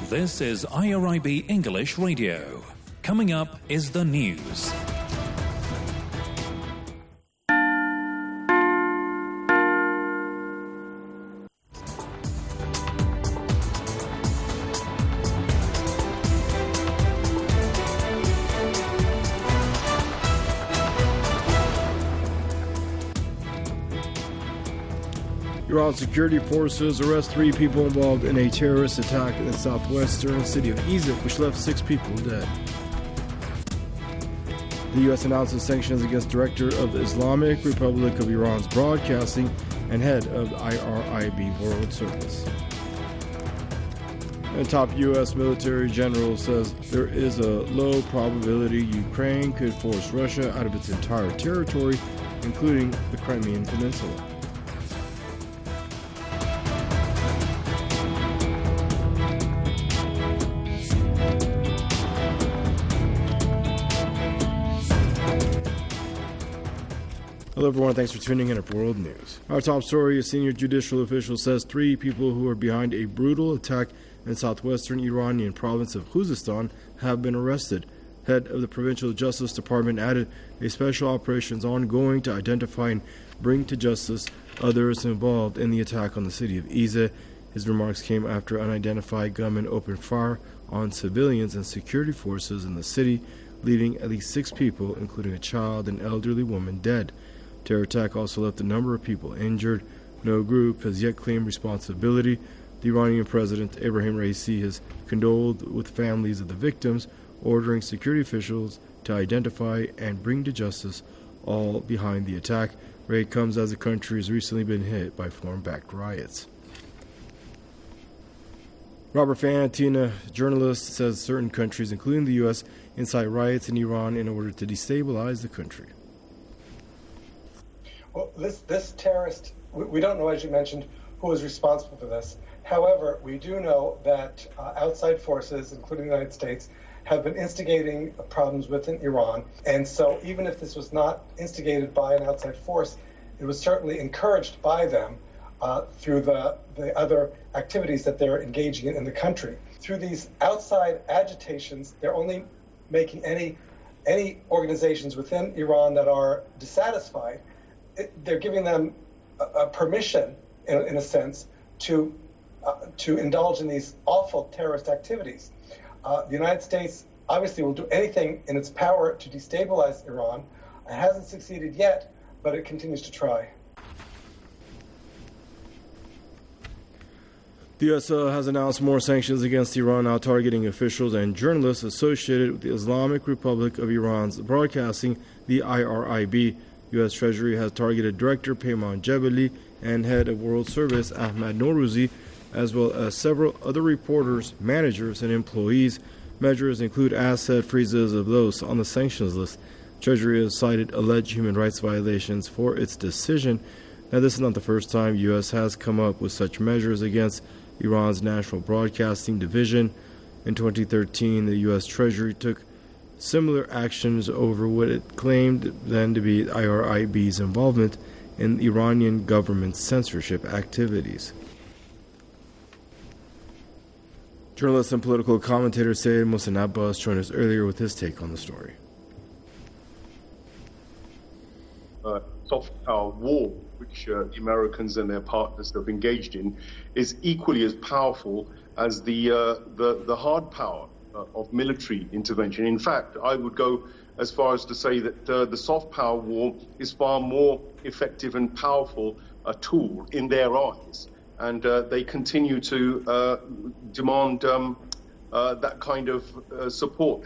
This is IRIB English Radio. Coming up is the news. Iran security forces arrest 3 people involved in a terrorist attack in the southwestern city of Izeh, which left 6 people dead. The U.S. announces sanctions against director of the Islamic Republic of Iran's broadcasting and head of the IRIB World Service. A top U.S. military general says there is a low probability Ukraine could force Russia out of its entire territory, including the Crimean Peninsula. Hello everyone, thanks for tuning in at World News. Our top story, a senior judicial official says 3 people who are behind a brutal attack in southwestern Iranian province of Khuzestan have been arrested. Head of the Provincial Justice Department added a special operation is ongoing to identify and bring to justice others involved in the attack on the city of Izeh. His remarks came after unidentified gunmen opened fire on civilians and security forces in the city, leaving at least 6 people, including a child and elderly woman, dead. Terror attack also left a number of people injured. No group has yet claimed responsibility. The Iranian President Ebrahim Raisi has condoled with families of the victims, ordering security officials to identify and bring to justice all behind the attack. Raid comes as the country has recently been hit by foreign-backed riots. Robert Fantina, journalist, says certain countries, including the U.S., incite riots in Iran in order to destabilize the country. Well, this terrorist, we don't know, as you mentioned, who is responsible for this. However, we do know that outside forces, including the United States, have been instigating problems within Iran. And so even if this was not instigated by an outside force, it was certainly encouraged by them through the other activities that they're engaging in the country. Through these outside agitations, they're only making any organizations within Iran that are dissatisfied, they're giving them a permission, in a sense, to indulge in these awful terrorist activities. The United States obviously will do anything in its power to destabilize Iran. It hasn't succeeded yet, but it continues to try. The U.S. has announced more sanctions against Iran, now targeting officials and journalists associated with the Islamic Republic of Iran's broadcasting, the IRIB. U.S. Treasury has targeted Director Peyman Jebeli and Head of World Service Ahmad Norouzi, as well as several other reporters, managers, and employees. Measures include asset freezes of those on the sanctions list. Treasury has cited alleged human rights violations for its decision. Now, this is not the first time U.S. has come up with such measures against Iran's National Broadcasting Division. In 2013, the U.S. Treasury took similar actions over what it claimed then to be IRIB's involvement in Iranian government censorship activities. Journalist and political commentator Syed Mohsen Abbas joined us earlier with his take on the story. Soft power war, which the Americans and their partners have engaged in, is equally as powerful as the hard power of military intervention. In fact, I would go as far as to say that the soft power war is far more effective and powerful a tool in their eyes, and they continue to demand that kind of support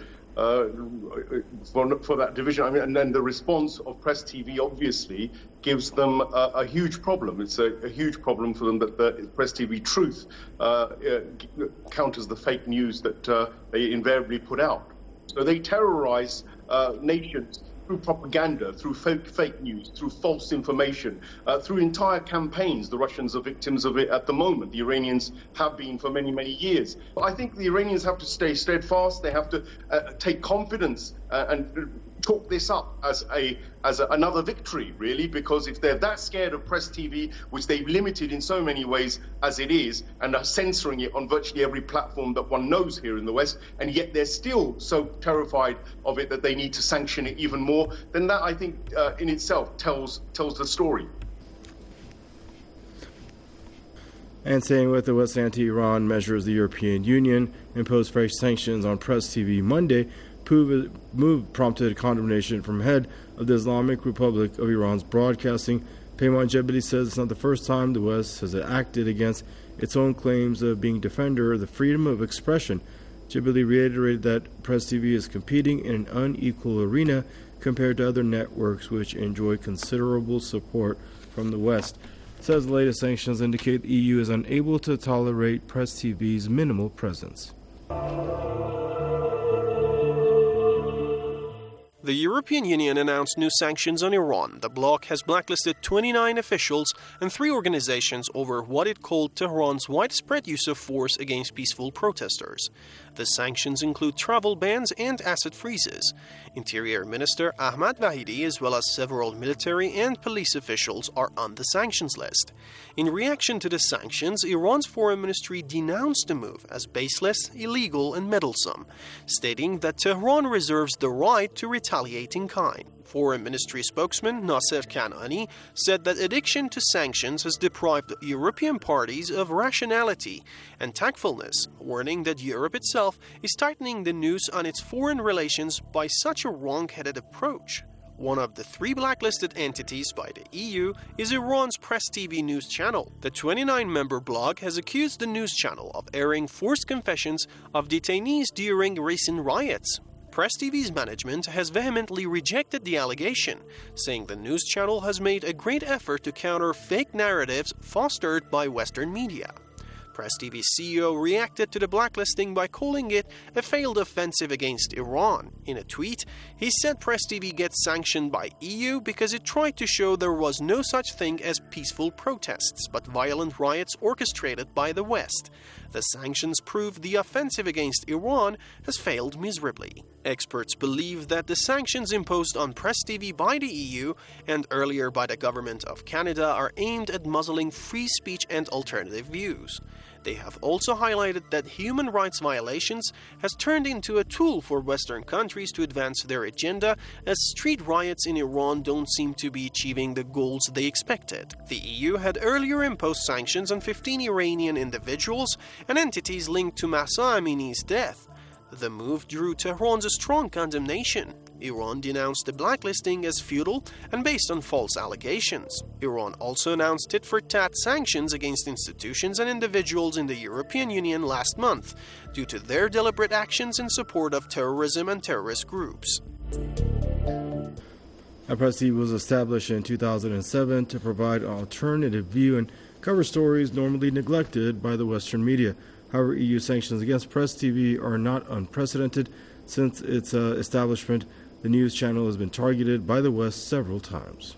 for that division. I mean, and then the response of Press TV obviously gives them a huge problem. It's a huge problem for them that the Press TV Truth counters the fake news that they invariably put out. So they terrorize nations through propaganda, through fake news, through false information, through entire campaigns. The Russians are victims of it at the moment. The Iranians have been for many, many years. But I think the Iranians have to stay steadfast. They have to take confidence and chalk this up as another victory, really, because if they're that scared of Press TV, which they've limited in so many ways as it is, and are censoring it on virtually every platform that one knows here in the West, and yet they're still so terrified of it that they need to sanction it even more, then that, I think, in itself tells the story. And staying with the West anti-Iran measures, the European Union imposed fresh sanctions on Press TV Monday. Move prompted condemnation from head of the Islamic Republic of Iran's broadcasting. Peyman Jebeli says it's not the first time the West has acted against its own claims of being defender of the freedom of expression. Jebeli reiterated that Press TV is competing in an unequal arena compared to other networks which enjoy considerable support from the West. Says the latest sanctions indicate the EU is unable to tolerate Press TV's minimal presence. The European Union announced new sanctions on Iran. The bloc has blacklisted 29 officials and 3 organizations over what it called Tehran's widespread use of force against peaceful protesters. The sanctions include travel bans and asset freezes. Interior Minister Ahmad Vahidi, as well as several military and police officials, are on the sanctions list. In reaction to the sanctions, Iran's foreign ministry denounced the move as baseless, illegal, and meddlesome, stating that Tehran reserves the right to retaliate in kind. Foreign Ministry spokesman Nasser Kanani said that addiction to sanctions has deprived European parties of rationality and tactfulness, warning that Europe itself is tightening the noose on its foreign relations by such a wrong-headed approach. One of the 3 blacklisted entities by the EU is Iran's Press TV news channel. The 29-member blog has accused the news channel of airing forced confessions of detainees during recent riots. Press TV's management has vehemently rejected the allegation, saying the news channel has made a great effort to counter fake narratives fostered by Western media. Press TV's CEO reacted to the blacklisting by calling it a failed offensive against Iran. In a tweet, he said Press TV gets sanctioned by EU because it tried to show there was no such thing as peaceful protests, but violent riots orchestrated by the West. The sanctions prove the offensive against Iran has failed miserably. Experts believe that the sanctions imposed on Press TV by the EU and earlier by the government of Canada are aimed at muzzling free speech and alternative views. They have also highlighted that human rights violations has turned into a tool for Western countries to advance their agenda, as street riots in Iran don't seem to be achieving the goals they expected. The EU had earlier imposed sanctions on 15 Iranian individuals and entities linked to Mahsa Amini's death. The move drew Tehran's strong condemnation. Iran denounced the blacklisting as futile and based on false allegations. Iran also announced tit-for-tat sanctions against institutions and individuals in the European Union last month due to their deliberate actions in support of terrorism and terrorist groups. Press TV was established in 2007 to provide an alternative view and cover stories normally neglected by the Western media. However, EU sanctions against Press TV are not unprecedented. Since its establishment, the news channel has been targeted by the West several times.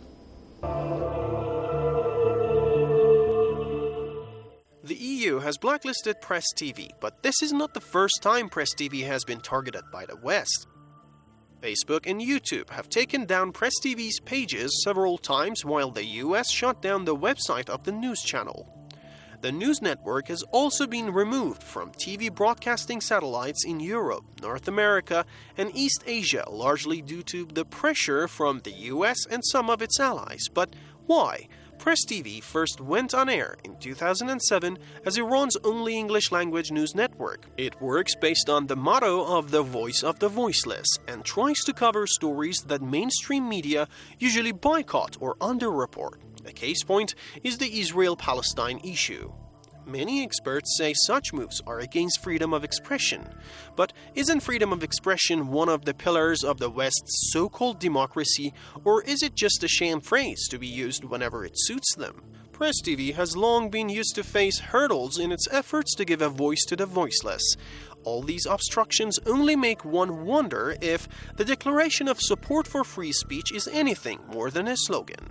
The EU has blacklisted Press TV, but this is not the first time Press TV has been targeted by the West. Facebook and YouTube have taken down Press TV's pages several times, while the US shut down the website of the news channel. The news network has also been removed from TV broadcasting satellites in Europe, North America, and East Asia, largely due to the pressure from the US and some of its allies. But why? Press TV first went on air in 2007 as Iran's only English-language news network. It works based on the motto of the voice of the voiceless and tries to cover stories that mainstream media usually boycott or underreport. A case point is the Israel-Palestine issue. Many experts say such moves are against freedom of expression. But isn't freedom of expression one of the pillars of the West's so-called democracy, or is it just a sham phrase to be used whenever it suits them? Press TV has long been used to face hurdles in its efforts to give a voice to the voiceless. All these obstructions only make one wonder if the declaration of support for free speech is anything more than a slogan.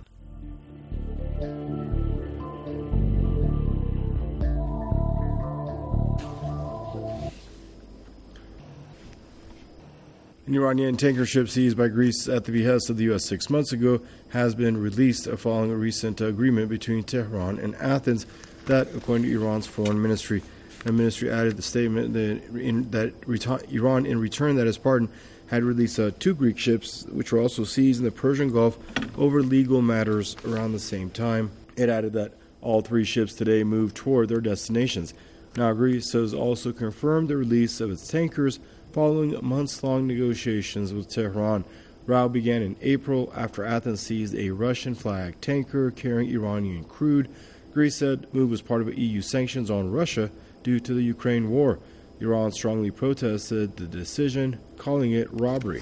An Iranian tanker ship seized by Greece at the behest of the U.S. 6 months ago has been released following a recent agreement between Tehran and Athens that, according to Iran's foreign ministry, the ministry added the statement that Iran, in return that its pardon, had released 2 Greek ships, which were also seized in the Persian Gulf over legal matters around the same time. It added that all 3 ships today moved toward their destinations. Now, Greece has also confirmed the release of its tankers following months-long negotiations with Tehran. Row began in April after Athens seized a Russian-flagged tanker carrying Iranian crude. Greece said the move was part of EU sanctions on Russia due to the Ukraine war. Iran strongly protested the decision, calling it robbery.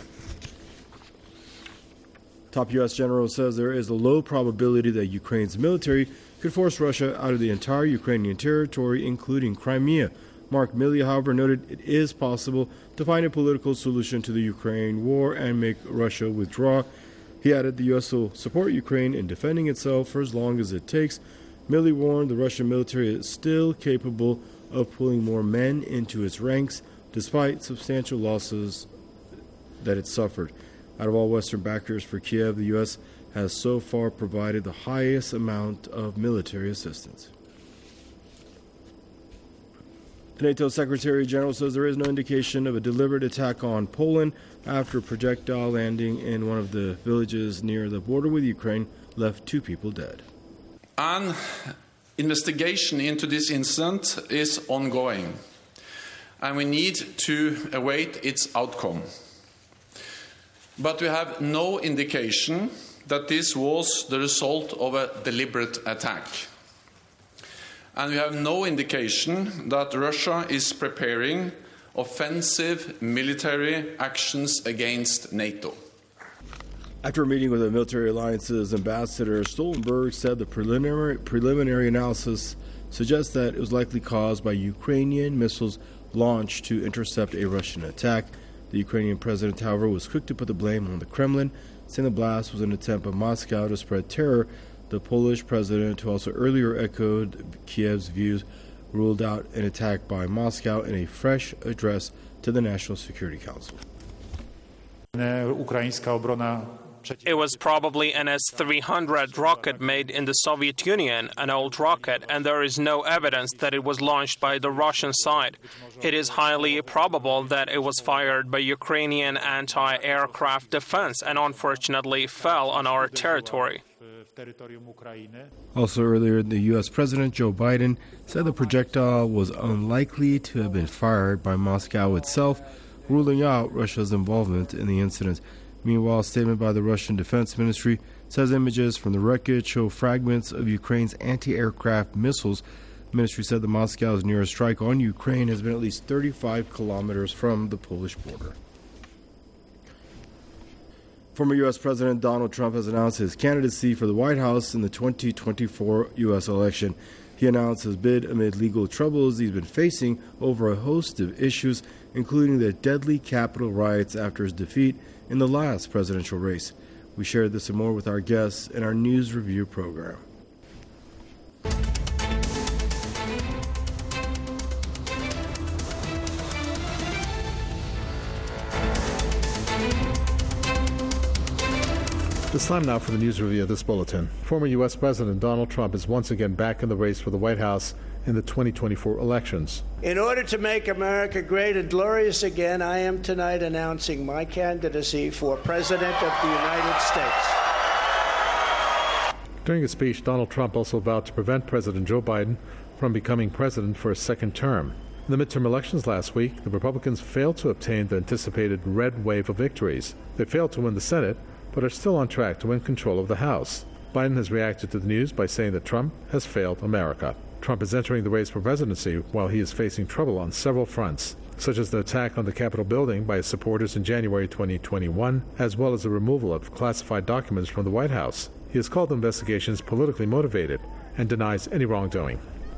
Top U.S. general says there is a low probability that Ukraine's military could force Russia out of the entire Ukrainian territory, including Crimea. Mark Milley, however, noted it is possible to find a political solution to the Ukraine war and make Russia withdraw. He added the U.S. will support Ukraine in defending itself for as long as it takes. Milley warned the Russian military is still capable of pulling more men into its ranks, despite substantial losses that it suffered. Out of all Western backers for Kiev, the U.S. has so far provided the highest amount of military assistance. The NATO Secretary General says there is no indication of a deliberate attack on Poland after a projectile landing in one of the villages near the border with Ukraine left 2 people dead. An investigation into this incident is ongoing, and we need to await its outcome. But we have no indication that this was the result of a deliberate attack. And we have no indication that Russia is preparing offensive military actions against NATO. After a meeting with the Military Alliance's ambassador, Stoltenberg said the preliminary analysis suggests that it was likely caused by Ukrainian missiles launched to intercept a Russian attack. The Ukrainian president, however, was quick to put the blame on the Kremlin, saying the blast was an attempt by Moscow to spread terror. The Polish president, who also earlier echoed Kiev's views, ruled out an attack by Moscow in a fresh address to the National Security Council. It was probably an S-300 rocket made in the Soviet Union, an old rocket, and there is no evidence that it was launched by the Russian side. It is highly probable that it was fired by Ukrainian anti-aircraft defense and unfortunately fell on our territory. Also earlier, the U.S. President Joe Biden said the projectile was unlikely to have been fired by Moscow itself, ruling out Russia's involvement in the incident. Meanwhile, a statement by the Russian Defense Ministry says images from the wreckage show fragments of Ukraine's anti-aircraft missiles. The ministry said that Moscow's nearest strike on Ukraine has been at least 35 kilometers from the Polish border. Former U.S. President Donald Trump has announced his candidacy for the White House in the 2024 U.S. election. He announced his bid amid legal troubles he's been facing over a host of issues, including the deadly Capitol riots after his defeat in the last presidential race. We shared this and more with our guests in our news review program. It's time now for the news review of this bulletin. Former U.S. President Donald Trump is once again back in the race for the White House in the 2024 elections. In order to make America great and glorious again, I am tonight announcing my candidacy for President of the United States. During a speech, Donald Trump also vowed to prevent President Joe Biden from becoming president for a second term. In the midterm elections last week, the Republicans failed to obtain the anticipated red wave of victories. They failed to win the Senate, but are still on track to win control of the House. Biden has reacted to the news by saying that Trump has failed America. Trump is entering the race for presidency while he is facing trouble on several fronts, such as the attack on the Capitol building by his supporters in January 2021, as well as the removal of classified documents from the White House. He has called the investigations politically motivated and denies any wrongdoing.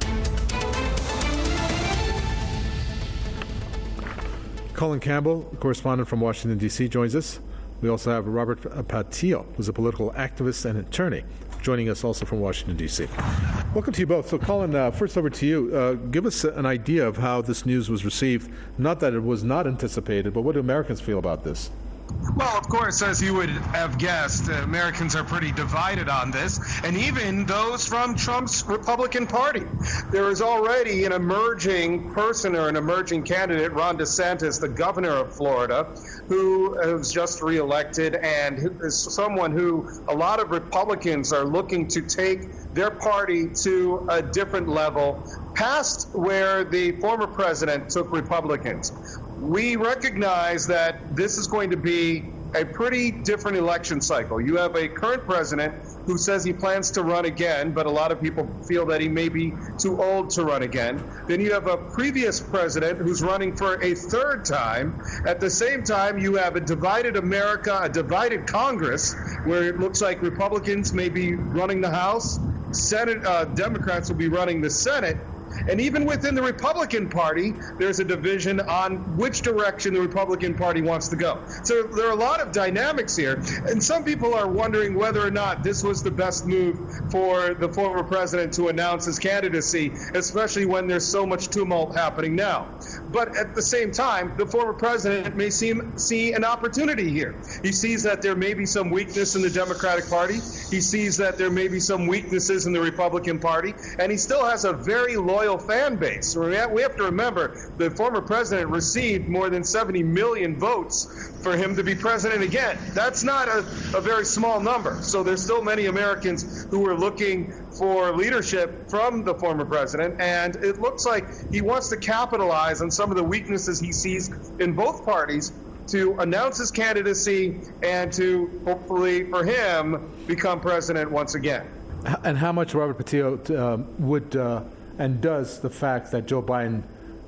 Colin Campbell, a correspondent from Washington, D.C., joins us. We also have Robert Patillo, who's a political activist and attorney, joining us also from Washington, D.C. Welcome to you both. So, Colin, first over to you. Give us an idea of how this news was received. Not that it was not anticipated, but what do Americans feel about this? Well, of course, as you would have guessed, Americans are pretty divided on this, and even those from Trump's Republican Party. There is already an emerging person or an emerging candidate, Ron DeSantis, the governor of Florida, who was just reelected and is someone who a lot of Republicans are looking to take their party to a different level, past where the former president took Republicans. We recognize that this is going to be a pretty different election cycle. You have a current president who says he plans to run again, but a lot of people feel that he may be too old to run again. Then you have a previous president who's running for a third time. At the same time, you have a divided America, a divided Congress, where it looks like Republicans may be running the House, Democrats will be running the Senate. And even within the Republican Party, there's a division on which direction the Republican Party wants to go. So there are a lot of dynamics here. And some people are wondering whether or not this was the best move for the former president to announce his candidacy, especially when there's so much tumult happening now. But at the same time, the former president may see an opportunity here. He sees that there may be some weakness in the Democratic Party. He sees that there may be some weaknesses in the Republican Party. And he still has a very loyal fan base. We have to remember the former president received more than 70 million votes for him to be president again. That's not a very small number. So there's still many Americans who are looking for leadership from the former president, and it looks like he wants to capitalize on some of the weaknesses he sees in both parties to announce his candidacy and to hopefully for him become president once again. And how much, Robert Patillo, would and does the fact that Joe Biden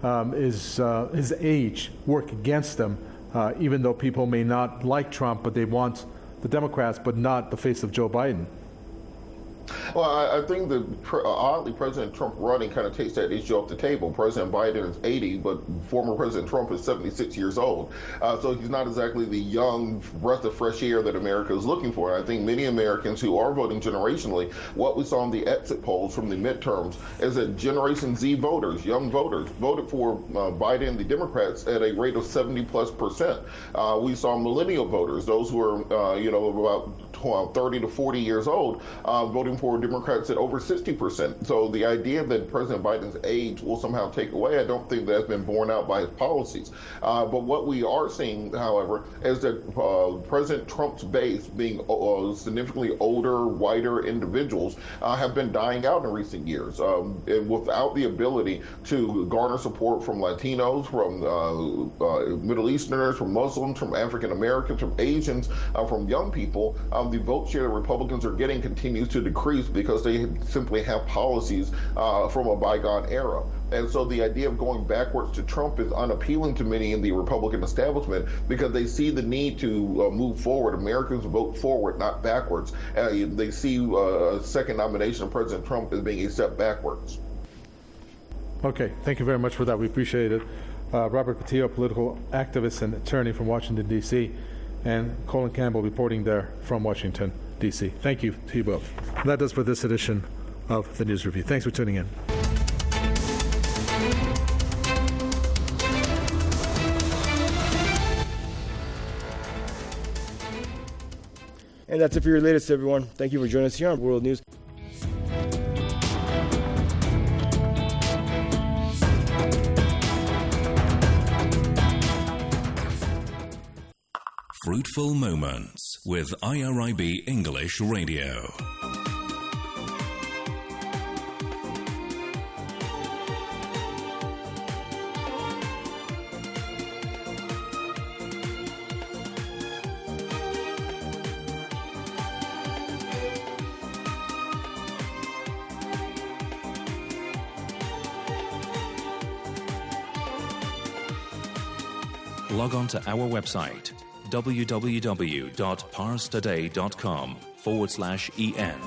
his age work against him, even though people may not like Trump, but they want the Democrats, but not the face of Joe Biden? Well, I think that oddly, President Trump running kind of takes that issue off the table. President Biden is 80, but former President Trump is 76 years old. So he's not exactly the young breath of fresh air that America is looking for. I think many Americans who are voting generationally, what we saw in the exit polls from the midterms is that Generation Z voters, young voters, voted for Biden and the Democrats at a rate of 70+%. We saw millennial voters, those who are, about 30 to 40 years old, voting for Democrats at over 60%. So the idea that President Biden's age will somehow take away, I don't think that's been borne out by his policies. But what we are seeing, however, is that President Trump's base, being significantly older, whiter individuals, have been dying out in recent years, and without the ability to garner support from Latinos, from Middle Easterners, from Muslims, from African Americans, from Asians, from young people. The vote share that Republicans are getting continues to decrease because they simply have policies from a bygone era. And so the idea of going backwards to Trump is unappealing to many in the Republican establishment because they see the need to move forward. Americans vote forward, not backwards. They see a second nomination of President Trump as being a step backwards. Okay, thank you very much for that. We appreciate it. Robert Patillo, political activist and attorney from Washington, D.C., and Colin Campbell reporting there from Washington, D.C. Thank you to you both. And that does for this edition of the News Review. Thanks for tuning in. And that's it for your latest, everyone. Thank you for joining us here on World News. Fruitful Moments with IRIB English Radio. Log on to our website www.parstoday.com/en.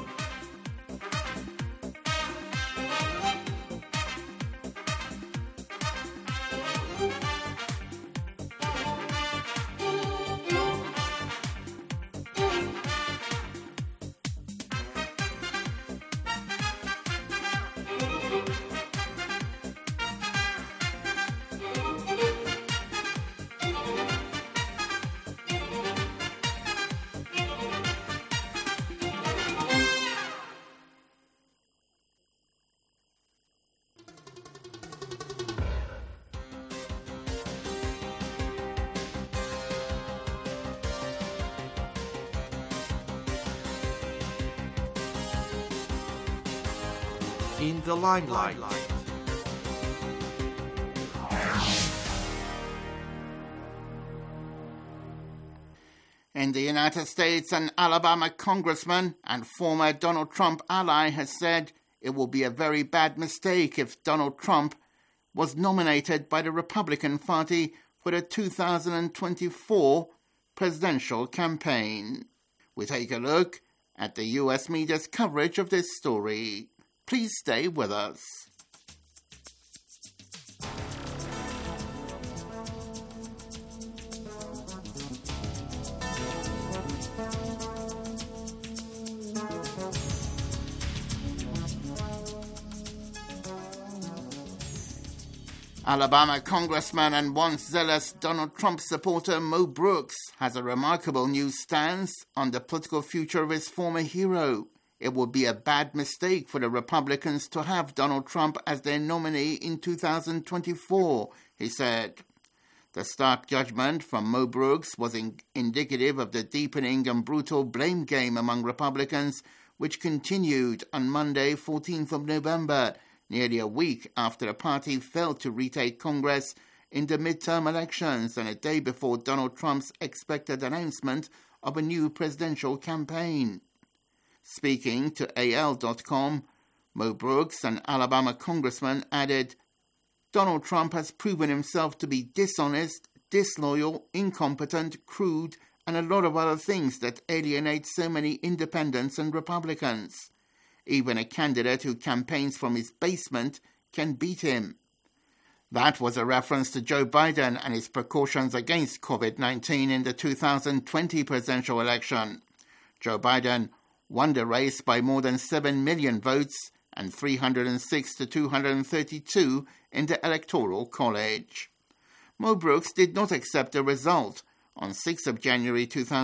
in the limelight. In the United States, an Alabama congressman and former Donald Trump ally has said it will be a very bad mistake if Donald Trump was nominated by the Republican Party for the 2024 presidential campaign. We take a look at the U.S. media's coverage of this story. Please stay with us. Alabama congressman and once zealous Donald Trump supporter Mo Brooks has a remarkable new stance on the political future of his former hero. It would be a bad mistake for the Republicans to have Donald Trump as their nominee in 2024, he said. The stark judgment from Mo Brooks was indicative of the deepening and brutal blame game among Republicans, which continued on Monday, 14th of November, nearly a week after the party failed to retake Congress in the midterm elections and a day before Donald Trump's expected announcement of a new presidential campaign. Speaking to AL.com, Mo Brooks, an Alabama congressman, added, "Donald Trump has proven himself to be dishonest, disloyal, incompetent, crude, and a lot of other things that alienate so many independents and Republicans. Even a candidate who campaigns from his basement can beat him." That was a reference to Joe Biden and his precautions against COVID-19 in the 2020 presidential election. Joe Biden won the race by more than 7 million votes and 306 to 232 in the Electoral College. Mo Brooks did not accept the result. On 6th of January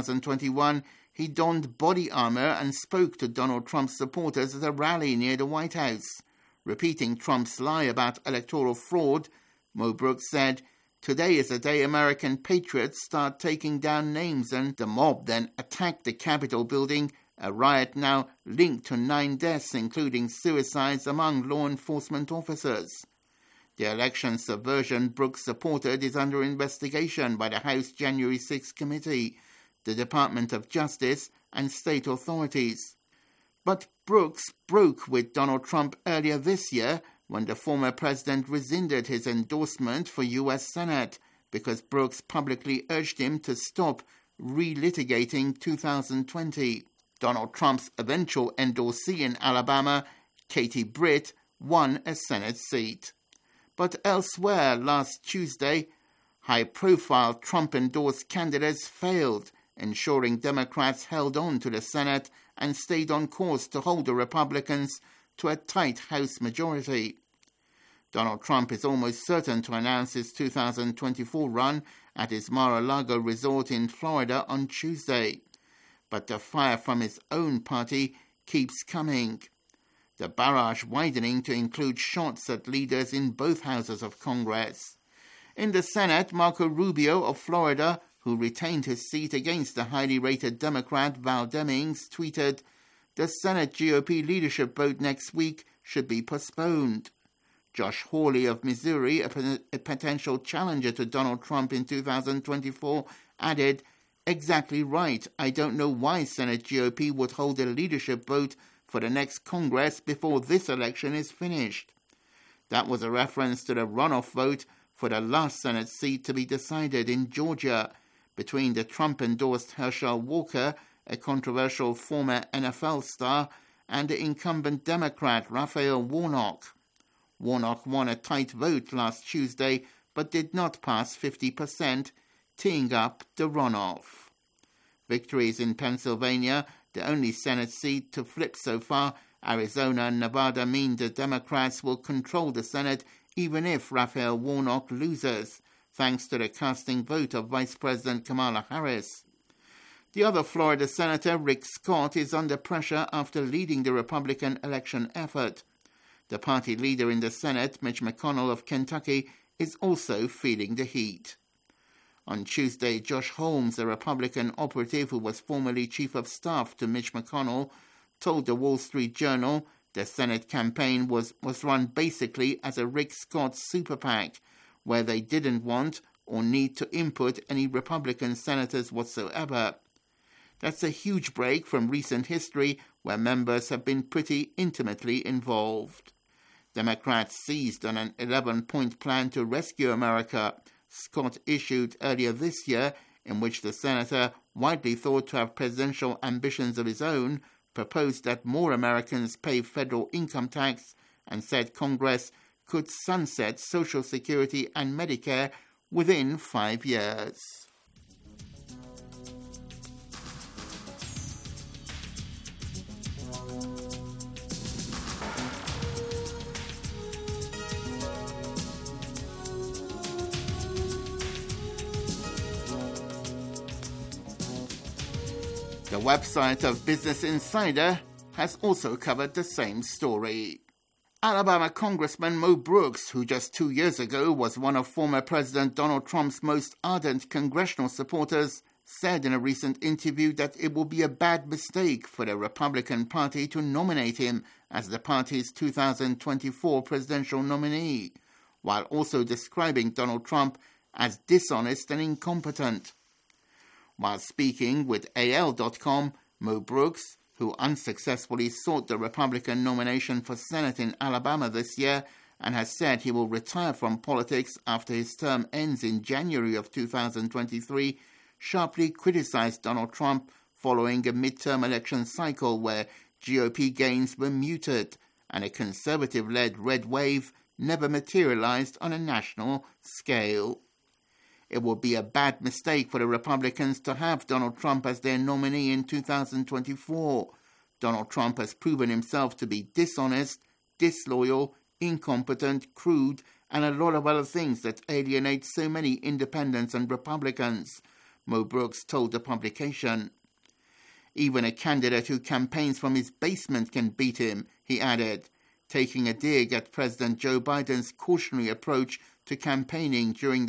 2021, he donned body armor and spoke to Donald Trump's supporters at a rally near the White House. Repeating Trump's lie about electoral fraud, Mo Brooks said, "Today is the day American patriots start taking down names," and the mob then attacked the Capitol building, a riot now linked to 9 deaths, including suicides among law enforcement officers. The election subversion Brooks supported is under investigation by the House January 6 committee, the Department of Justice, and state authorities. But Brooks broke with Donald Trump earlier this year when the former president rescinded his endorsement for U.S. Senate because Brooks publicly urged him to stop relitigating 2020. Donald Trump's eventual endorsee in Alabama, Katie Britt, won a Senate seat. But elsewhere last Tuesday, high-profile Trump-endorsed candidates failed, ensuring Democrats held on to the Senate and stayed on course to hold the Republicans to a tight House majority. Donald Trump is almost certain to announce his 2024 run at his Mar-a-Lago resort in Florida on Tuesday. But the fire from his own party keeps coming, the barrage widening to include shots at leaders in both houses of Congress. In the Senate, Marco Rubio of Florida, who retained his seat against the highly rated Democrat Val Demings, tweeted, "The Senate GOP leadership vote next week should be postponed." Josh Hawley of Missouri, a potential challenger to Donald Trump in 2024, added, "Exactly right. I don't know why Senate GOP would hold a leadership vote for the next Congress before this election is finished." That was a reference to the runoff vote for the last Senate seat to be decided in Georgia between the Trump-endorsed Herschel Walker, a controversial former NFL star, and the incumbent Democrat Raphael Warnock. Warnock won a tight vote last Tuesday but did not pass 50%, teeing up the runoff. Victories in Pennsylvania, the only Senate seat to flip so far, Arizona and Nevada mean the Democrats will control the Senate even if Raphael Warnock loses, thanks to the casting vote of Vice President Kamala Harris. The other Florida Senator, Rick Scott, is under pressure after leading the Republican election effort. The party leader in the Senate, Mitch McConnell of Kentucky, is also feeling the heat. On Tuesday, Josh Holmes, a Republican operative who was formerly chief of staff to Mitch McConnell, told the Wall Street Journal The Senate campaign was run basically as a Rick Scott super PAC, where they didn't want or need to input any Republican senators whatsoever. That's a huge break from recent history where members have been pretty intimately involved. Democrats seized on an 11-point plan to rescue America Scott issued earlier this year, in which the senator, widely thought to have presidential ambitions of his own, proposed that more Americans pay federal income tax and said Congress could sunset Social Security and Medicare within 5 years. The website of Business Insider has also covered the same story. Alabama Congressman Mo Brooks, who just 2 years ago was one of former President Donald Trump's most ardent congressional supporters, said in a recent interview that it will be a bad mistake for the Republican Party to nominate him as the party's 2024 presidential nominee, while also describing Donald Trump as dishonest and incompetent. While speaking with AL.com, Mo Brooks, who unsuccessfully sought the Republican nomination for Senate in Alabama this year and has said he will retire from politics after his term ends in January of 2023, sharply criticized Donald Trump following a midterm election cycle where GOP gains were muted and a conservative-led red wave never materialized on a national scale. It would be a bad mistake for the Republicans to have Donald Trump as their nominee in 2024. Donald Trump has proven himself to be dishonest, disloyal, incompetent, crude, and a lot of other things that alienate so many independents and Republicans, Mo Brooks told the publication. Even a candidate who campaigns from his basement can beat him, he added, taking a dig at President Joe Biden's cautionary approach to campaigning during the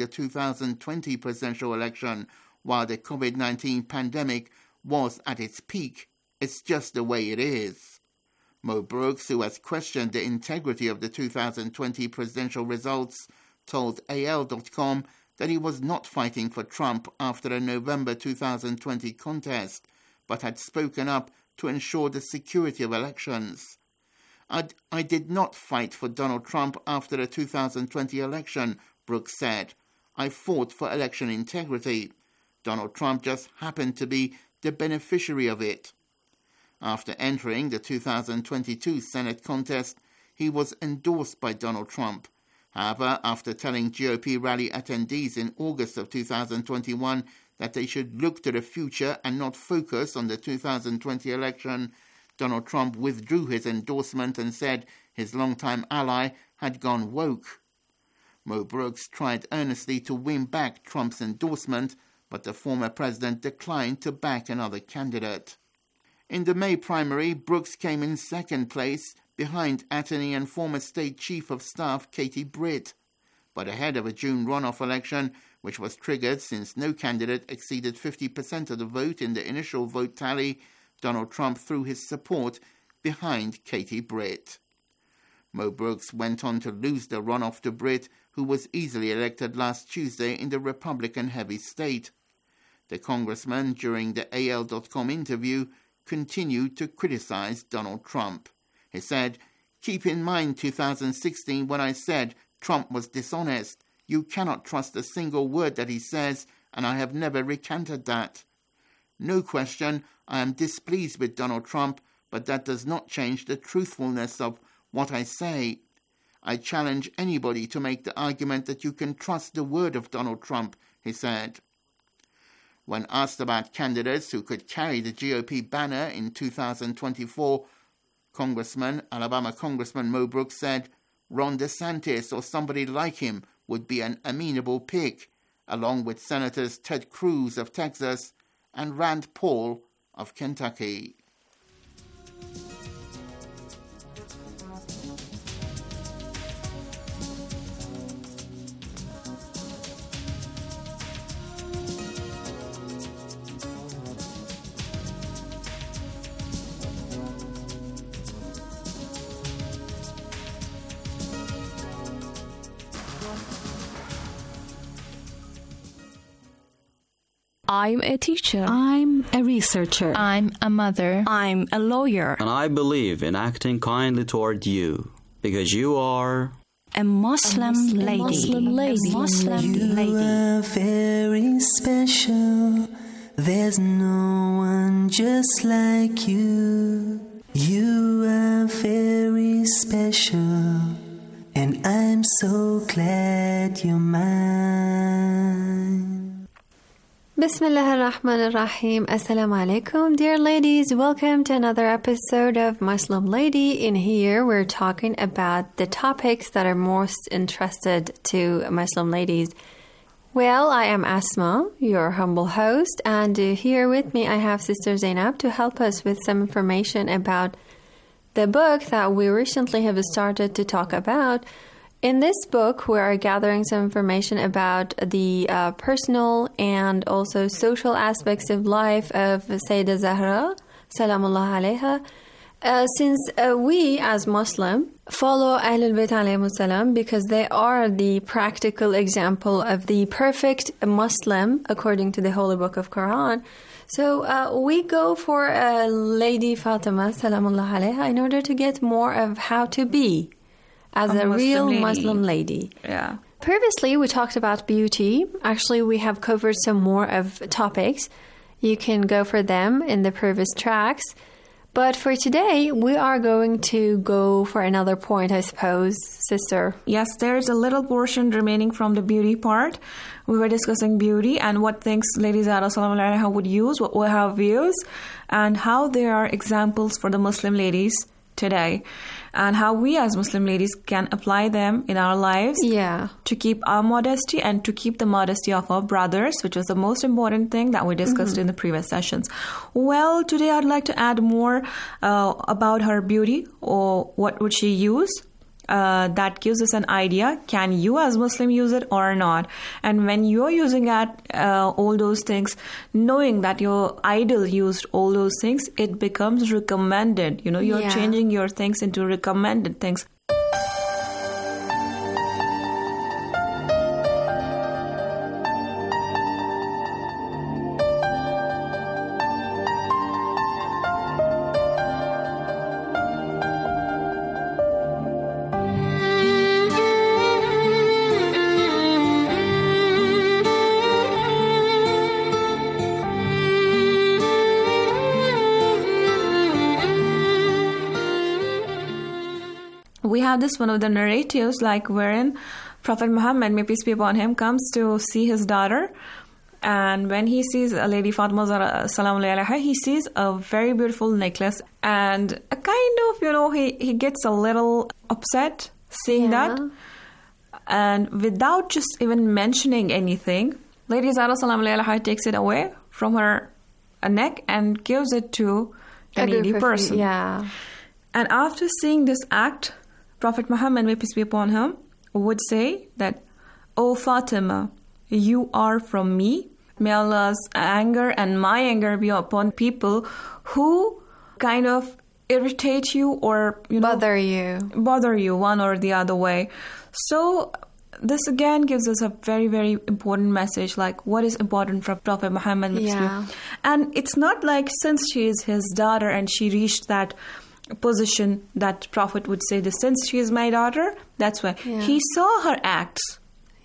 2020 presidential election while the COVID-19 pandemic was at its peak. It's just the way it is. Mo Brooks, who has questioned the integrity of the 2020 presidential results, told AL.com that he was not fighting for Trump after the November 2020 contest, but had spoken up to ensure the security of elections. I did not fight for Donald Trump after the 2020 election, Brooks said. I fought for election integrity. Donald Trump just happened to be the beneficiary of it. After entering the 2022 Senate contest, he was endorsed by Donald Trump. However, after telling GOP rally attendees in August of 2021 that they should look to the future and not focus on the 2020 election, Donald Trump withdrew his endorsement and said his longtime ally had gone woke. Mo Brooks tried earnestly to win back Trump's endorsement, but the former president declined to back another candidate. In the May primary, Brooks came in second place behind attorney and former state chief of staff Katie Britt, but ahead of a June runoff election, which was triggered since no candidate exceeded 50% of the vote in the initial vote tally, Donald Trump threw his support behind Katie Britt. Mo Brooks went on to lose the runoff to Britt, who was easily elected last Tuesday in the Republican-heavy state. The congressman, during the AL.com interview, continued to criticize Donald Trump. He said, "Keep in mind 2016 when I said Trump was dishonest. You cannot trust a single word that he says, and I have never recanted that. No question, I am displeased with Donald Trump, but that does not change the truthfulness of what I say. I challenge anybody to make the argument that you can trust the word of Donald Trump," he said. When asked about candidates who could carry the GOP banner in 2024, Alabama Congressman Mo Brooks said Ron DeSantis or somebody like him would be an amenable pick, along with Senators Ted Cruz of Texas and Rand Paul of Kentucky. I'm a teacher. I'm a researcher. I'm a mother. I'm a lawyer. And I believe in acting kindly toward you, because you are... a Muslim lady. You are very special. There's no one just like you. You are very special, and I'm so glad you're mine. Bismillah ar-Rahman ar-Rahim. Assalamu alaikum. Dear ladies, welcome to another episode of Muslim Lady. In here, we're talking about the topics that are most interested to Muslim ladies. Well, I am Asma, your humble host, and here with me I have Sister Zainab to help us with some information about the book that we recently have started to talk about. In this book, we are gathering some information about the personal and also social aspects of life of Sayyidah Zahra, Salamullah alayha. Since we as Muslim follow Ahlul Bayt alayhimus salam because they are the practical example of the perfect Muslim according to the Holy Book of Quran, so we go for Lady Fatima Salamullah alayha in order to get more of how to be as a real Muslim lady. Yeah. Previously, we talked about beauty. Actually, we have covered some more of topics. You can go for them in the previous tracks. But for today, we are going to go for another point, I suppose, sister. Yes, there's a little portion remaining from the beauty part. We were discussing beauty and what things Lady Zahra Salamullah alayha would use, what were her views, and how there are examples for the Muslim ladies today, and how we as Muslim ladies can apply them in our lives to keep our modesty and to keep the modesty of our brothers, which was the most important thing that we discussed in the previous sessions. Well, today I'd like to add more about her beauty, or what would she use. That gives us an idea, can you as Muslim use it or not? And when you're using all those things, knowing that your idol used all those things, it becomes recommended. You know, you're changing your things into recommended things. We have this one of the narratives, like wherein Prophet Muhammad, may peace be upon him, comes to see his daughter, and when he sees Lady Fatima Salamullah alayha, he sees a very beautiful necklace, and a kind of, he gets a little upset seeing that, and without just even mentioning anything, Lady Zahra Salamullah alayha takes it away from her neck and gives it to the needy person. And after seeing this act, Prophet Muhammad, may peace be upon him, would say that, "O Fatima, you are from me. May Allah's anger and my anger be upon people who kind of irritate you or bother you one or the other way." So this again gives us a very, very important message, like what is important for Prophet Muhammad. And it's not like since she is his daughter and she reached that position that Prophet would say, since she is my daughter, that's why. He saw her acts.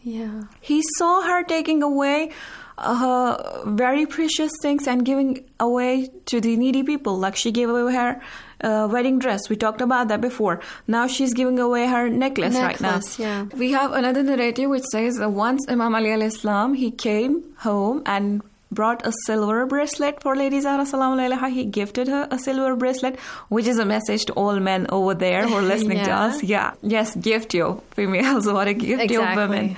He saw her taking away her very precious things and giving away to the needy people. Like she gave away her wedding dress. We talked about that before. Now she's giving away her necklace right now. We have another narrative which says that once Imam Ali alayhi salam, he came home and brought a silver bracelet for Lady Zahra Salamullah alayha. He gifted her a silver bracelet, which is a message to all men over there who are listening to us. Yes, gift your females what a gift your women.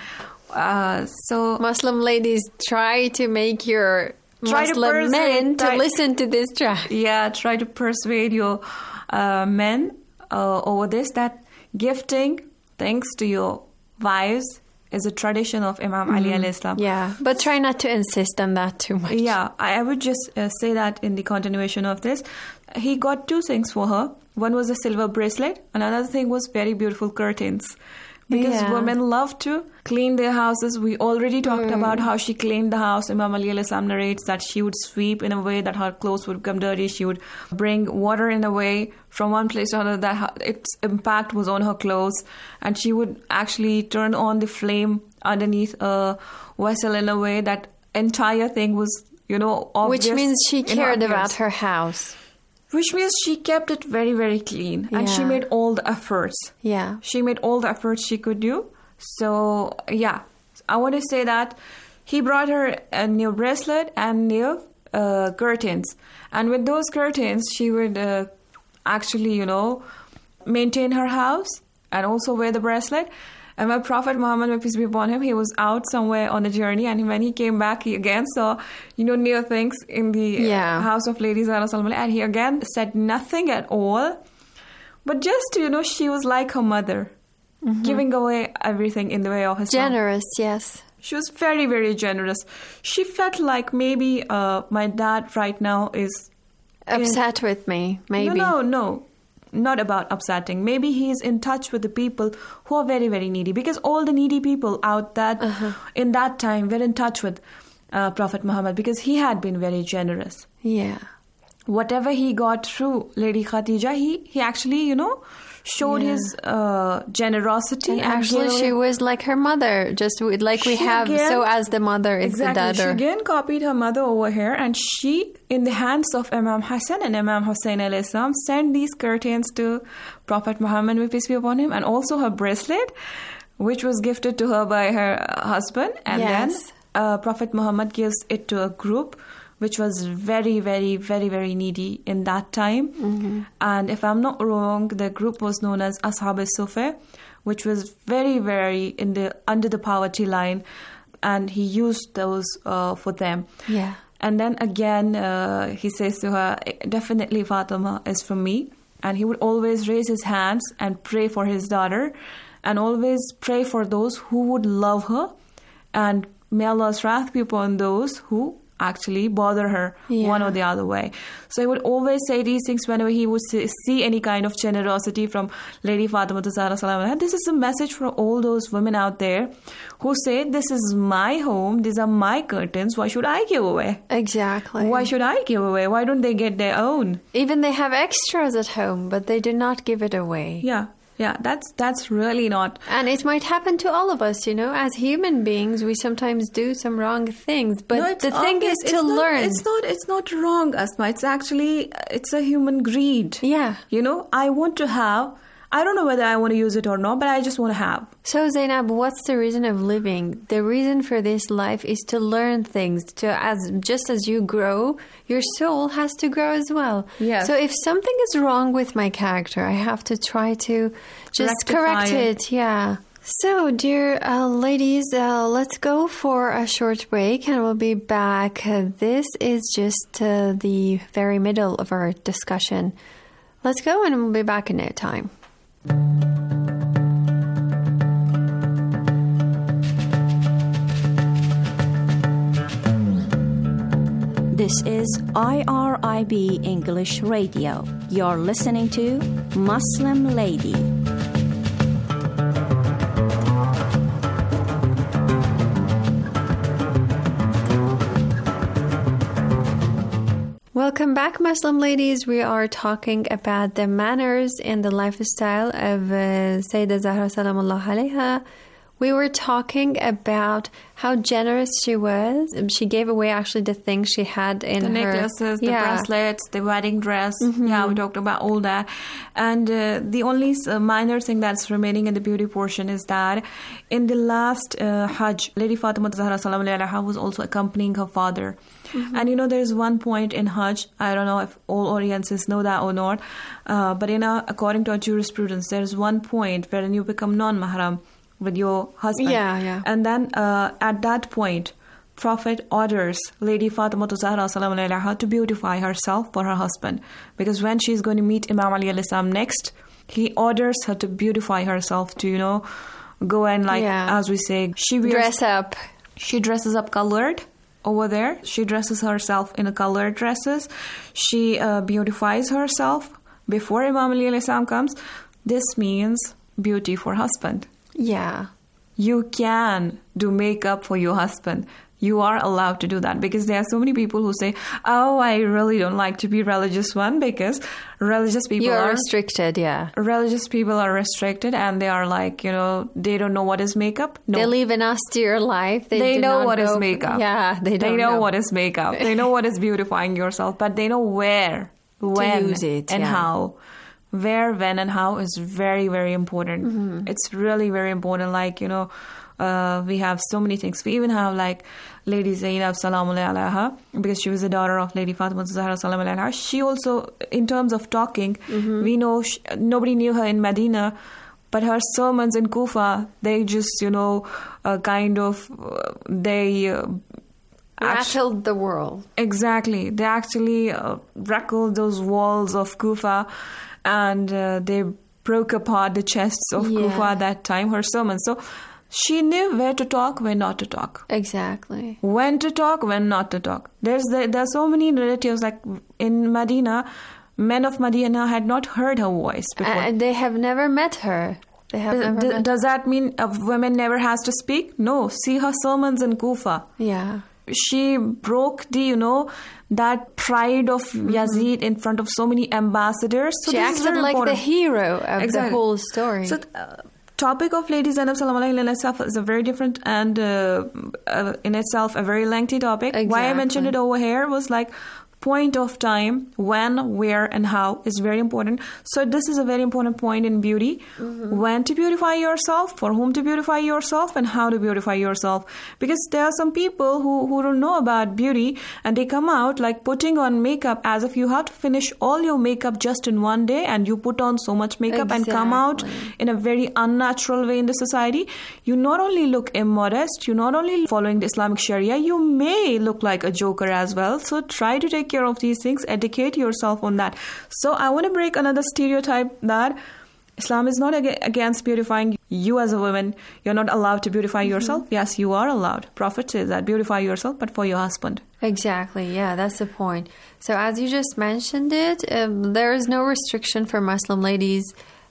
So Muslim ladies, try to make your Muslim men to listen to this track. Try to persuade your men over this, that gifting things to your wives is a tradition of Imam Ali alayhi salam. But try not to insist on that too much. I would just say that in the continuation of this, he got two things for her. One was a silver bracelet. Another thing was very beautiful curtains. Because women love to clean their houses. We already talked about how she cleaned the house. Imam Ali alayhi salam narrates that she would sweep in a way that her clothes would become dirty. She would bring water in a way from one place to another that its impact was on her clothes. And she would actually turn on the flame underneath a vessel in a way that entire thing was, obvious. Which means she cared about her house. Which means she kept it very, very clean. And she made all the efforts. Yeah. She made all the efforts she could do. So, I want to say that he brought her a new bracelet and new curtains. And with those curtains, she would actually, maintain her house and also wear the bracelet. And when Prophet Muhammad, may peace be upon him, he was out somewhere on a journey, and when he came back, he again saw, new things in the house of Lady Zahra Salam, and he again said nothing at all, but just, she was like her mother, giving away everything in the way of Islam. Generous, yes. She was very, very generous. She felt like maybe my dad right now is... upset with me, maybe. No. Not about upsetting. Maybe he is in touch with the people who are very, very needy. Because all the needy people out that in that time were in touch with Prophet Muhammad because he had been very generous. Yeah. Whatever he got through Lady Khadija, he actually, showed his generosity. And actually, she was like her mother, just like we have. So as the mother is the daughter. She again copied her mother over here, and she, in the hands of Imam Hassan and Imam Hussein alayhi salam, sent these curtains to Prophet Muhammad, may peace be upon him, and also her bracelet, which was gifted to her by her husband. And then Prophet Muhammad gives it to a group which was very, very, very, very needy in that time. And if I'm not wrong, the group was known as Ashab al-Sufa, which was very, very under the poverty line, and he used those for them. Yeah. And then again, he says to her, definitely Fatima is from me. And he would always raise his hands and pray for his daughter, and always pray for those who would love her. And may Allah's wrath be upon those who actually bother her one or the other way. So he would always say these things whenever he would see any kind of generosity from Lady Fatima Zahra Salam. This is a message for all those women out there who say, this is my home, these are my curtains, why should I give away? Exactly. Why should I give away? Why don't they get their own? Even they have extras at home, but they do not give it away. Yeah, that's really not. And it might happen to all of us, as human beings, we sometimes do some wrong things. But the thing is to learn. It's not wrong, Asma. It's actually, it's a human greed. Yeah. I want to have, I don't know whether I want to use it or not, but I just want to have. So Zainab, what's the reason of living? The reason for this life is to learn things. Just as you grow, your soul has to grow as well. Yes. So if something is wrong with my character, I have to try to just correct it. Yeah. So, dear ladies, let's go for a short break and we'll be back. This is just the very middle of our discussion. Let's go and we'll be back in no time. This is IRIB English Radio. You're listening to Muslim Lady. Welcome back, Muslim ladies. We are talking about the manners and the lifestyle of Sayyidah Zahra Salamullah alayha. We were talking about how generous she was. She gave away actually the things she had in the her... necklaces, the bracelets, the wedding dress. Yeah, we talked about all that. And the only minor thing that's remaining in the beauty portion is that in the last Hajj, Lady Fatima Zahra Salamullah alayha was also accompanying her father. And there's one point in Hajj, I don't know if all audiences know that or not, but according to our jurisprudence, there's one point wherein you become non-mahram with your husband. Yeah. And then at that point, Prophet orders Lady Fatima Zahra Salamullah alayha to beautify herself for her husband. Because when she's going to meet Imam Ali alayhi salam next, he orders her to beautify herself to, go and as we say, she dress up. She dresses up colored. Over there, she dresses herself in a colored dresses. She beautifies herself before Imam Ali alayhi salam comes. This means beauty for husband. Yeah. You can do makeup for your husband. You are allowed to do that, because there are so many people who say, oh, I really don't like to be religious one, because religious people are restricted, yeah. Religious people are restricted, and they are like, they don't know what is makeup. No. They live an austere life. They know what is makeup. Yeah, they know what is makeup. They know what is beautifying yourself, but they know when, to use it, and how. Where, when, and how is very, very important. Mm-hmm. It's really very important. Like, we have so many things. We even have like Lady Zainab Salamullahi alaiha, because she was the daughter of Lady Fatima Zahra Salamullahi alaiha. She also, in terms of talking, we know nobody knew her in Medina, but her sermons in Kufa, they just, they rattled the world. Exactly. They actually rattled those walls of Kufa, and they broke apart the chests of Kufa at that time, her sermons. So she knew where to talk, when not to talk. Exactly. When to talk, when not to talk. There's so many narratives, like in Medina, men of Medina had not heard her voice before. And they have never met her. Does that mean a woman never has to speak? No. See her sermons in Kufa. Yeah. She broke the, that pride of Yazid in front of so many ambassadors. So she acted like the hero of the whole story. So, topic of Lady Zainab Salamullahi in itself is a very different and in itself a very lengthy topic. Exactly. Why I mentioned it over here was like point of time, when, where, and how is very important. So this is a very important point in beauty. When to beautify yourself, for whom to beautify yourself, and how to beautify yourself. Because there are some people who don't know about beauty, and they come out like putting on makeup as if you have to finish all your makeup just in one day, and you put on so much makeup and come out in a very unnatural way in the society. You not only look immodest, you not only following the Islamic Sharia, you may look like a joker as well. So try to take care of these things, educate yourself on that. So I want to break another stereotype that Islam is not against beautifying you as a woman. You're not allowed to beautify yourself. Yes, you are allowed. Prophet says that beautify yourself, but for your husband. Exactly. Yeah, that's the point. So as you just mentioned it, there is no restriction for Muslim ladies.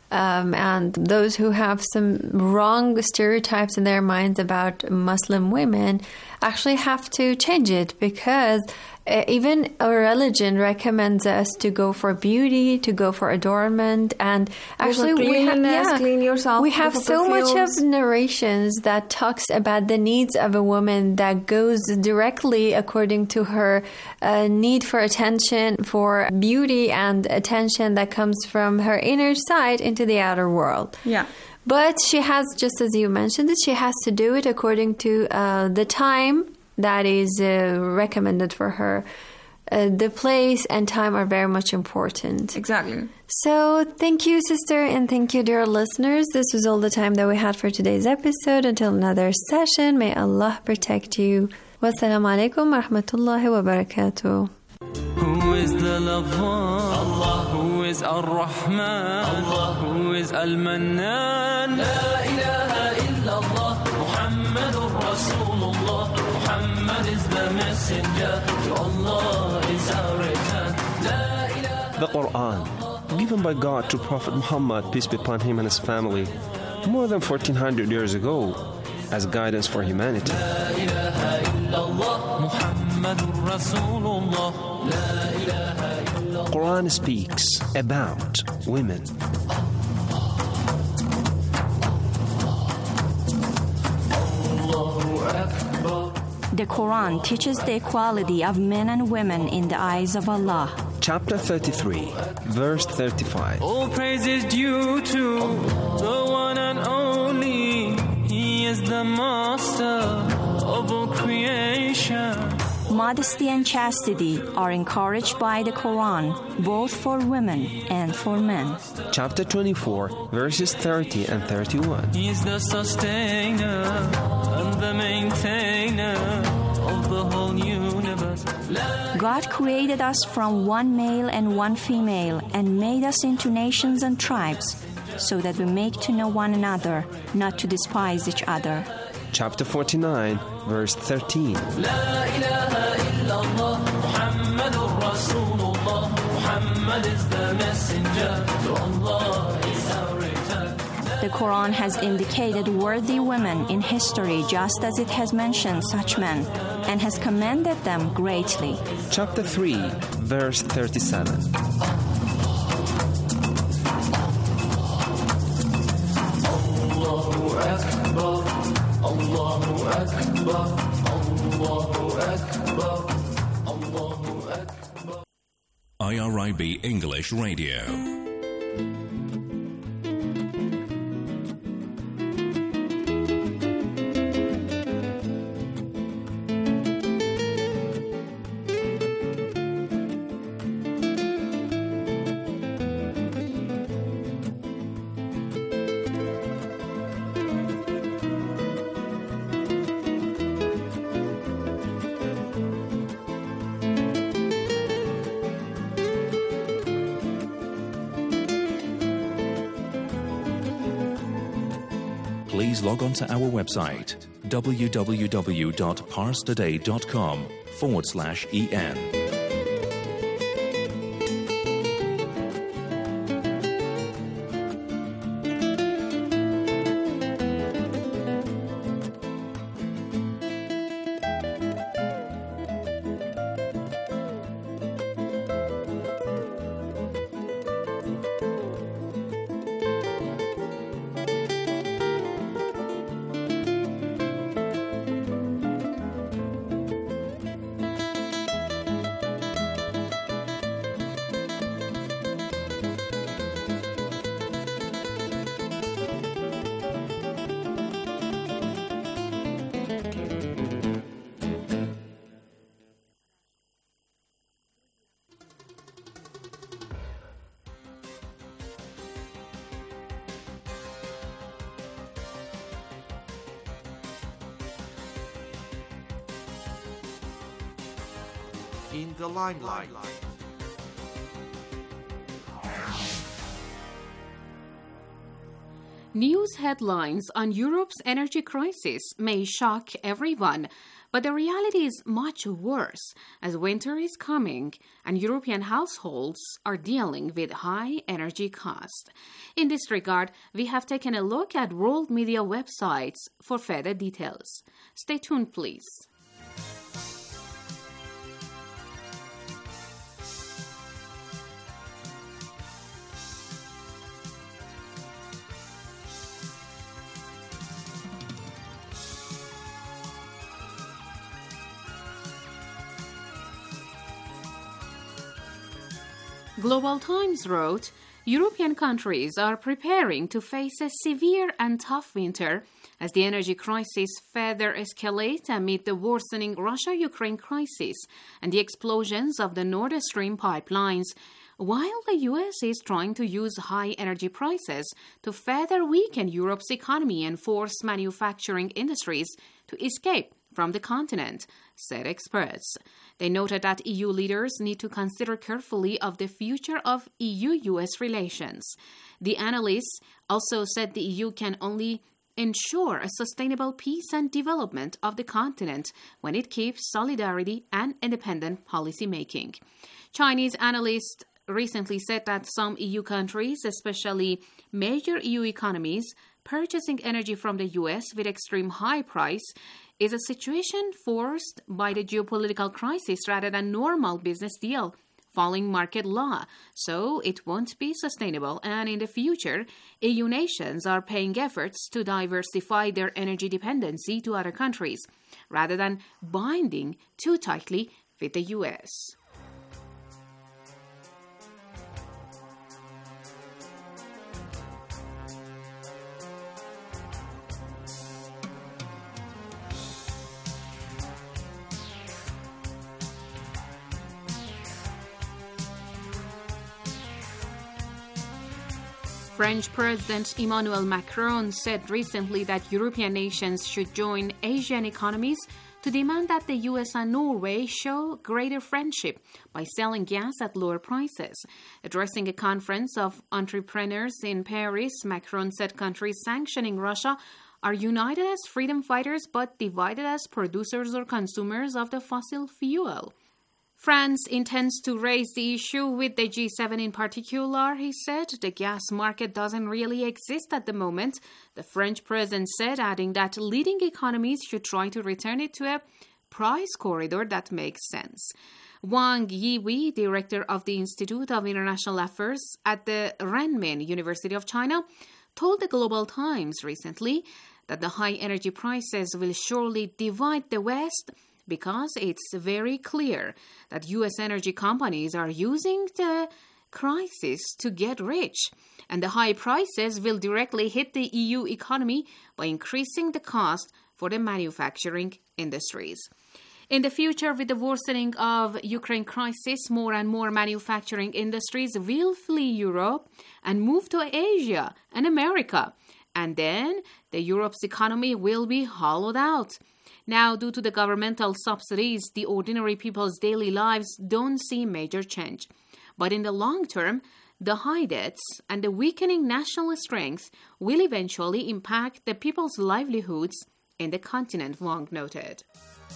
And those who have some wrong stereotypes in their minds about Muslim women actually have to change it, because even our religion recommends us to go for beauty, to go for adornment, and actually clean yourself. We have so much of narrations that talks about the needs of a woman that goes directly according to her need for attention, for beauty and attention that comes from her inner side into the outer world. Yeah. But she has, just as you mentioned it, she has to do it according to the time that is recommended for her. The place and time are very much important. Exactly. So thank you, sister, and thank you, dear listeners. This was all the time that we had for today's episode. Until another session, may Allah protect you. Wassalamu alaikum wa rahmatullahi wa barakatuh. Who is the lover? Allah. Who is Ar-Rahman? Allah. Who is Al-Mannan? La ilaha illallah. Muhammadur Rasulullah. Muhammad is the messenger. To Allah is our return. La ilaha. The Quran, given by God to Prophet Muhammad, peace be upon him and his family, more than 1400 years ago, as guidance for humanity. La ilaha illallah. Muhammadur Rasulullah. Quran speaks about women. The Quran teaches the equality of men and women in the eyes of Allah. Chapter 33, verse 35. All praise is due to the one and only. He is the master of all creation. Modesty and chastity are encouraged by the Quran, both for women and for men. Chapter 24, verses 30 and 31. He is the sustainer and the maintainer of the whole universe. God created us from one male and one female and made us into nations and tribes, so that we make to know one another, not to despise each other. Chapter 49, verse 13. La ilaha illallah, Muhammadur Rasulullah. Muhammad is the messenger, to Allah is our return. The Quran has indicated worthy women in history just as it has mentioned such men, and has commended them greatly. Chapter 3, verse 37. Allahu Akbar, Allahu Akbar, Allahu Akbar, Allahu Akbar. IRIB English Radio. Please log on to our website www.parstoday.com/en. In the limelight. News headlines on Europe's energy crisis may shock everyone, but the reality is much worse as winter is coming and European households are dealing with high energy costs. In this regard, we have taken a look at world media websites for further details. Stay tuned, please. Global Times wrote, European countries are preparing to face a severe and tough winter as the energy crisis further escalates amid the worsening Russia-Ukraine crisis and the explosions of the Nord Stream pipelines, while the U.S. is trying to use high energy prices to further weaken Europe's economy and force manufacturing industries to escape from the continent, said experts. They noted that EU leaders need to consider carefully of the future of EU-US relations. The analysts also said the EU can only ensure a sustainable peace and development of the continent when it keeps solidarity and independent policy making. Chinese analysts recently said that some EU countries, especially major EU economies, purchasing energy from the U.S. with extreme high price is a situation forced by the geopolitical crisis rather than normal business deal following market law, so it won't be sustainable, and in the future, EU nations are paying efforts to diversify their energy dependency to other countries, rather than binding too tightly with the U.S. French President Emmanuel Macron said recently that European nations should join Asian economies to demand that the US and Norway show greater friendship by selling gas at lower prices. Addressing a conference of entrepreneurs in Paris, Macron said countries sanctioning Russia are united as freedom fighters but divided as producers or consumers of the fossil fuel. France intends to raise the issue with the G7 in particular, he said. The gas market doesn't really exist at the moment, the French president said, adding that leading economies should try to return it to a price corridor that makes sense. Wang Yiwei, director of the Institute of International Affairs at the Renmin University of China, told the Global Times recently that the high energy prices will surely divide the West because it's very clear that U.S. energy companies are using the crisis to get rich, and the high prices will directly hit the EU economy by increasing the cost for the manufacturing industries. In the future, with the worsening of Ukraine crisis, more and more manufacturing industries will flee Europe and move to Asia and America, and then the Europe's economy will be hollowed out. Now, due to the governmental subsidies, the ordinary people's daily lives don't see major change. But in the long term, the high debts and the weakening national strength will eventually impact the people's livelihoods in the continent, Wang noted.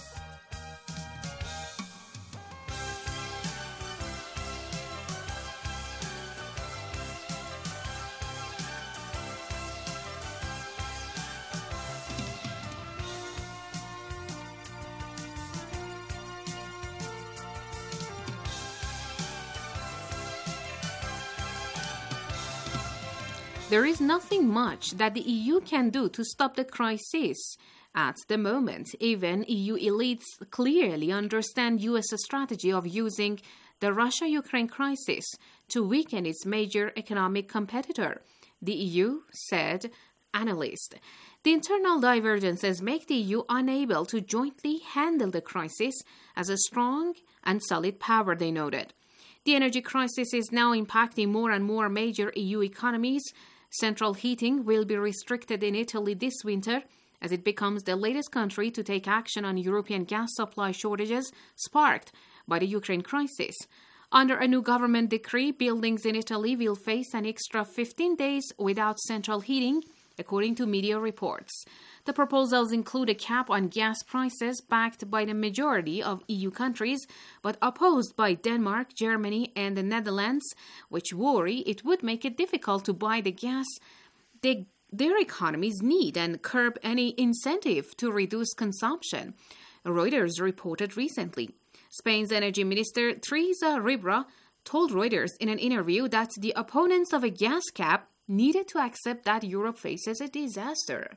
There is nothing much that the EU can do to stop the crisis. At the moment, even EU elites clearly understand U.S. strategy of using the Russia-Ukraine crisis to weaken its major economic competitor, the EU, said analysts. The internal divergences make the EU unable to jointly handle the crisis as a strong and solid power, they noted. The energy crisis is now impacting more and more major EU economies. Central heating will be restricted in Italy this winter as it becomes the latest country to take action on European gas supply shortages sparked by the Ukraine crisis. Under a new government decree, buildings in Italy will face an extra 15 days without central heating, according to media reports. The proposals include a cap on gas prices backed by the majority of EU countries, but opposed by Denmark, Germany, and the Netherlands, which worry it would make it difficult to buy the gas their economies need and curb any incentive to reduce consumption, Reuters reported recently. Spain's energy minister, Teresa Ribera, told Reuters in an interview that the opponents of a gas cap needed to accept that Europe faces a disaster.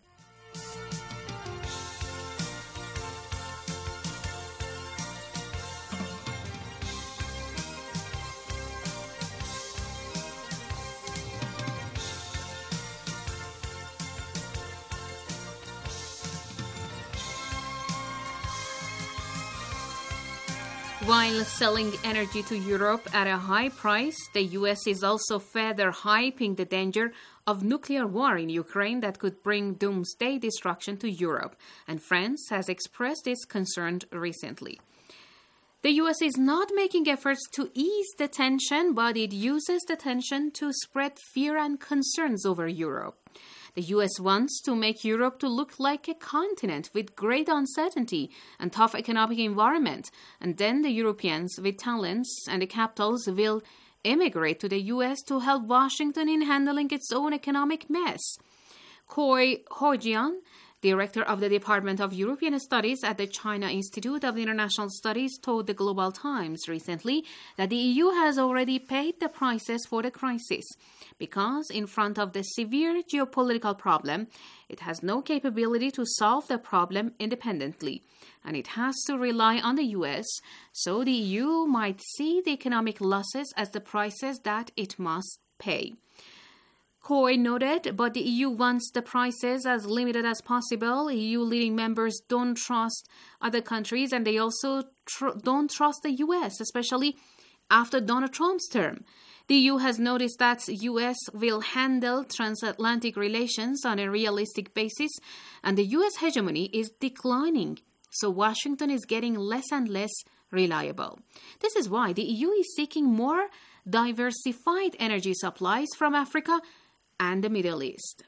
While selling energy to Europe at a high price, the US is also further hyping the danger of nuclear war in Ukraine that could bring doomsday destruction to Europe, and France has expressed its concern recently. The US is not making efforts to ease the tension, but it uses the tension to spread fear and concerns over Europe. The U.S. wants to make Europe to look like a continent with great uncertainty and tough economic environment, and then the Europeans with talents and the capitals will emigrate to the U.S. to help Washington in handling its own economic mess. Koi Hojian, director of the Department of European Studies at the China Institute of International Studies, told the Global Times recently that the EU has already paid the prices for the crisis because in front of the severe geopolitical problem, it has no capability to solve the problem independently, and it has to rely on the US, so the EU might see the economic losses as the prices that it must pay. Koi noted, but the EU wants the prices as limited as possible. EU leading members don't trust other countries, and they also don't trust the US, especially after Donald Trump's term. The EU has noticed that the US will handle transatlantic relations on a realistic basis, and the US hegemony is declining, so Washington is getting less and less reliable. This is why the EU is seeking more diversified energy supplies from Africa and the Middle East.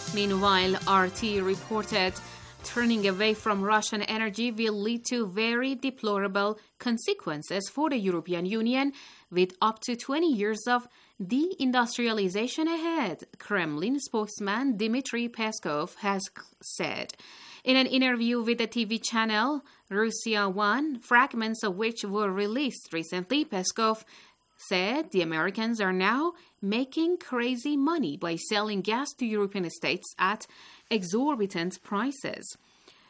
Meanwhile, RT reported turning away from Russian energy will lead to very deplorable consequences for the European Union, with up to 20 years of deindustrialization ahead, Kremlin spokesman Dmitry Peskov has said. In an interview with the TV channel Russia One, fragments of which were released recently, Peskov said the Americans are now making crazy money by selling gas to European states at exorbitant prices.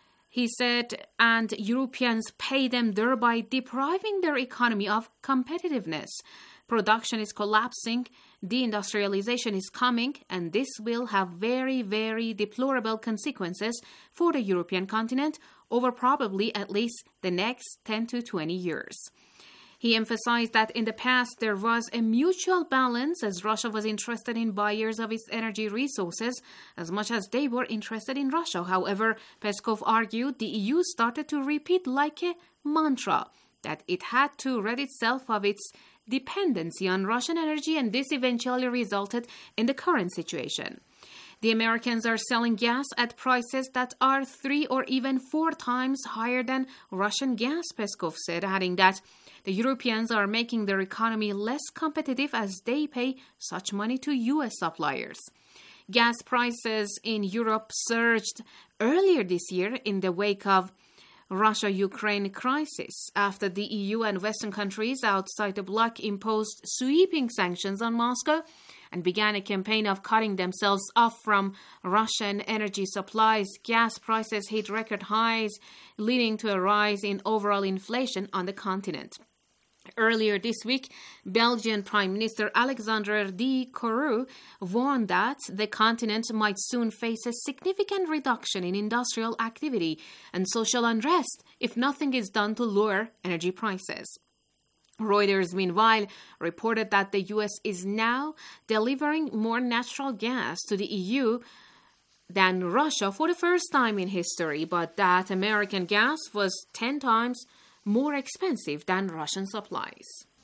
He said, and Europeans pay them, thereby depriving their economy of competitiveness. Production is collapsing, deindustrialization is coming, and this will have very, very deplorable consequences for the European continent over probably at least the next 10 to 20 years. He emphasized that in the past there was a mutual balance, as Russia was interested in buyers of its energy resources as much as they were interested in Russia. However, Peskov argued the EU started to repeat like a mantra that it had to rid itself of its dependency on Russian energy, and this eventually resulted in the current situation. The Americans are selling gas at prices that are 3 or even 4 times higher than Russian gas, Peskov said, adding that the Europeans are making their economy less competitive as they pay such money to U.S. suppliers. Gas prices in Europe surged earlier this year in the wake of Russia-Ukraine crisis after the EU and Western countries outside the bloc imposed sweeping sanctions on Moscow and began a campaign of cutting themselves off from Russian energy supplies. Gas prices hit record highs, leading to a rise in overall inflation on the continent. Earlier this week, Belgian Prime Minister Alexander De Croo warned that the continent might soon face a significant reduction in industrial activity and social unrest if nothing is done to lower energy prices. Reuters, meanwhile, reported that the U.S. is now delivering more natural gas to the EU than Russia for the first time in history, but that American gas was 10 times more expensive than Russian supplies.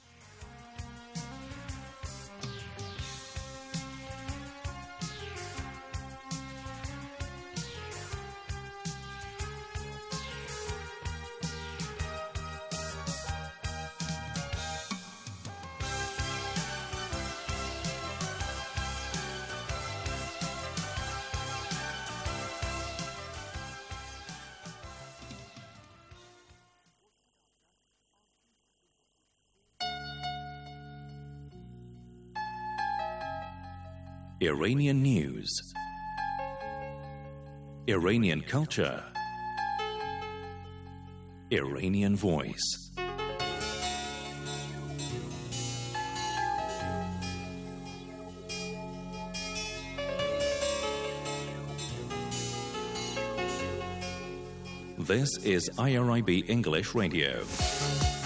Iranian news, Iranian culture, Iranian voice. This is IRIB English Radio.